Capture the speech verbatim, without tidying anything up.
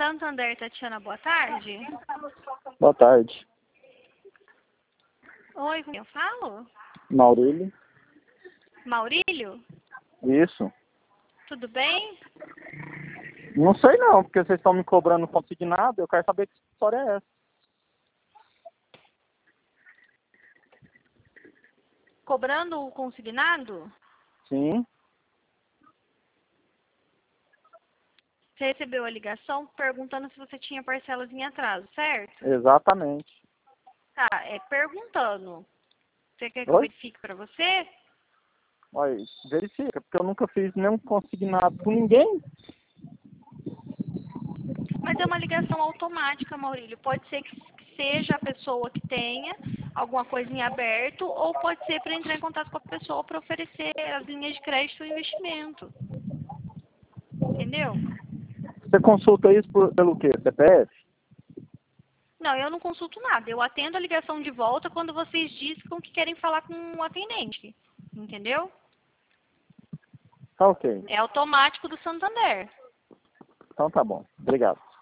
Santander, Tatiana, boa tarde. Boa tarde. Oi, com quem eu falo? Maurílio. Maurílio? Isso. Tudo bem? Não sei não, porque vocês estão me cobrando consignado, eu quero saber que história é essa. Cobrando o consignado? Sim, Você recebeu a ligação perguntando se você tinha parcelas em atraso, certo? exatamente. Tá, é perguntando. Você quer que eu Oi? verifique pra você? Olha, verifica, porque eu nunca fiz nenhum consignado com ninguém. Mas é uma ligação automática, Maurílio. Pode ser que seja a pessoa que tenha alguma coisa em aberto, ou pode ser para entrar em contato com a pessoa para oferecer as linhas de crédito ou investimento. Entendeu? Você consulta isso por, pelo quê? C P F? Não, eu não consulto nada. Eu atendo a ligação de volta quando vocês dizem que querem falar com o atendente. Entendeu? Tá ok. É automático do Santander. Então tá bom. Obrigado.